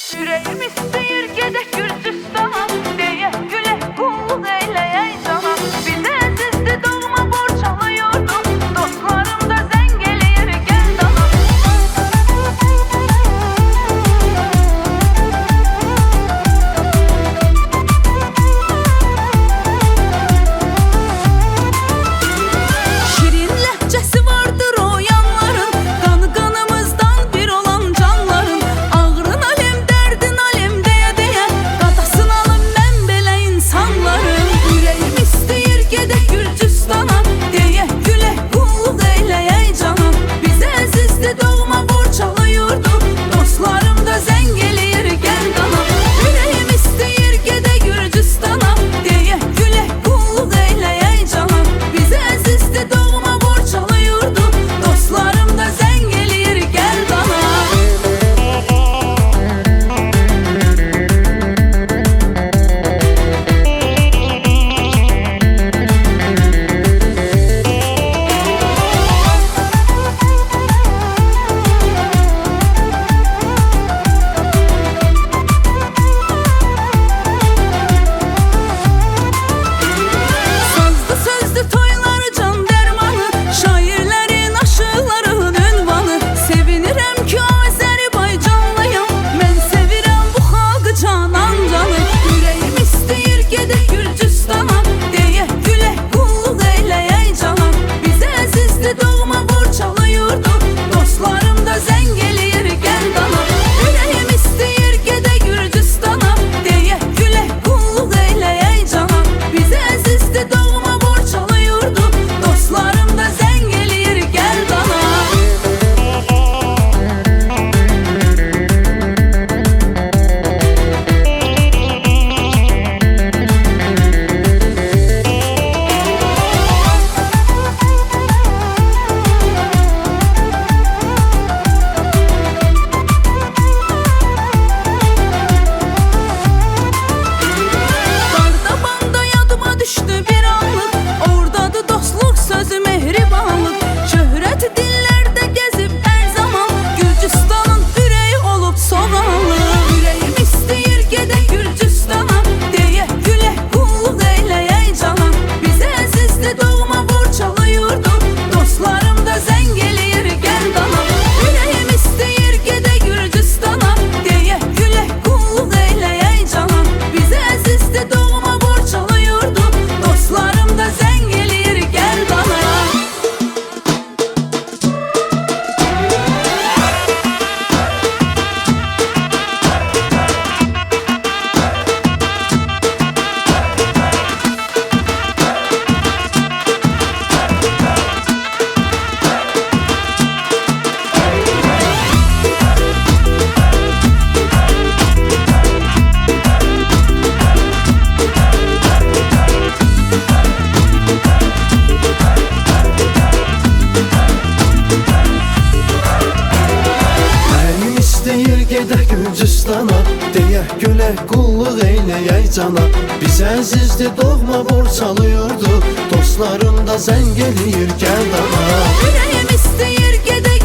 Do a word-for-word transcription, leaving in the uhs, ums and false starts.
Yüreğim isteyir gedək Gürcüstana, deyə gülə qulluq eyləyək cana. Bizə əzizdir doğma Borçalı yurdum, dostlarım da zəng eləyir gəl dana. Şirin ləhcəsi vardır o yanların, qanı qanımızdan bir olan canların. Ağrın alem dərdin alem deyə deyə, qadasın alım mən belə insanların. Yüreğim istəyir gedək Gürcüstana, deyə gülək qulluq eyləyək cana. Bizə əzizdir doğma Borçalı yurdum, dostlarım da zəng eləyir gəl dana. Yüreğim istəyir gedək Gürcüstana, deyə gülək qulluq eyləyək cana. Bizə əzizdir doğma Borçalı yurdum, dostlarım da zəng eləyir gəl dana. Sazlı sözdü toyları can dərmanı, şairlərin aşıqlarının ünvanı. Sevinirəm ki Azərbaycanlıyam, mən sevirəm bu xalqı canan canı. Yüreğim istəyir gedək Gürcüstana, deyə gülək qulluq eyləyək cana. Bizə əzizdir doğma Borçalı yurdum, dostlarım da zəng eləyir gəl dana. Yüreğim istəyir gedək Gürcüstana, deyə gülək qulluq eyləyək cana. Bizə əzizdir doğma Borçalı yurdum, dostlarım da zəng eləyir gəl dana. Darda banda yadıma düşdü bir anlıq, ordadır dostluq sözü mehribanlıq. Şöhrət dillərdə gəzib hər zaman, Gürcüstanın ürəyi olub soğanlıq. Yüreğim istəyir gedək Gürcüstana, deyə gülək qulluq eyləyək cana. Bizə əzizdir doğma Borçalı yurdum, dostlarım da zəng eləyir gəl dana. Yüreğim istəyir gedək Gürcüstana, deyə gülək qulluq eyləyək cana. Bizə əzizdir doğma Borçalı yurdum, dostlarım da zəng eləyir gəl dana. Yüreğim istəyir gedək Gürcüstana, deyə gülək qulluq eyləyək cana. Bizə əzizdir doğma Borçalı yurdu, dostlarım da zəng eləyir gəl dana. Yüreğim istəyir gedək